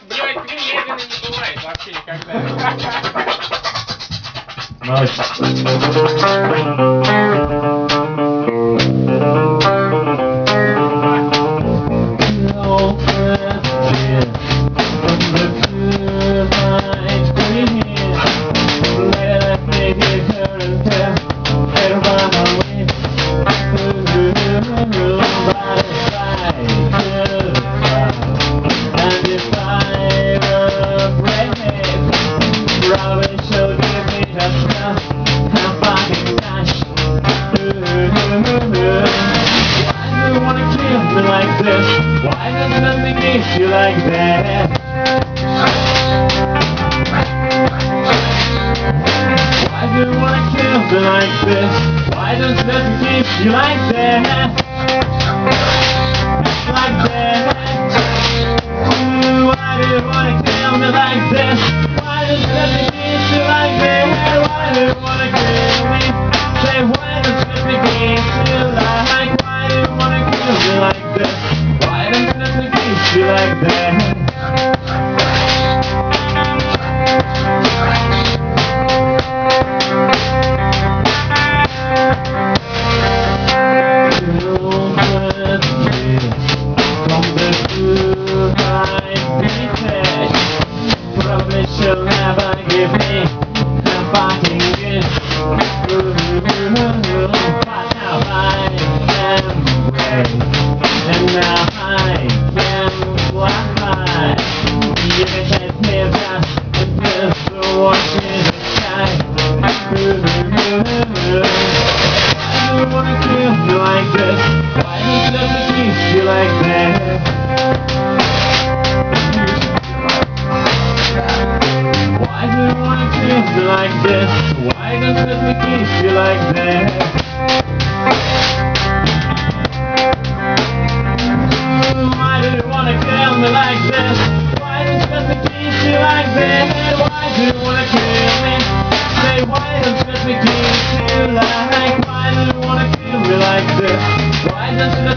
Делать медленно не бывает вообще никогда. Robin showed me just now. I'm fucking gosh. Why do you wanna kill me like this? Why does nothing kiss you like that? Why do you wanna kill me like this? Why does nothing kiss you like that? Like that. Why do you wanna kill me like this? Why does nothing kiss you like that? Why do you wanna kill me? Say why does nothing kiss you like? Why do you wanna kill me like this? Why does nothing kiss you like that? Probably she'll never give me a fucking kiss. But now I am brave, and now I can fly. You can take me just watching the sky. Why do you wanna kill me like this? Why does nothing kiss you like that? Why do you wanna kiss me like this? Why does nothing kiss you like that? Why do you wanna kill me like this? Why does nothing kiss you like that? Why do you wanna kill me? Say why does nothing kiss you like? Why do you wanna kill me like this? Why does nothing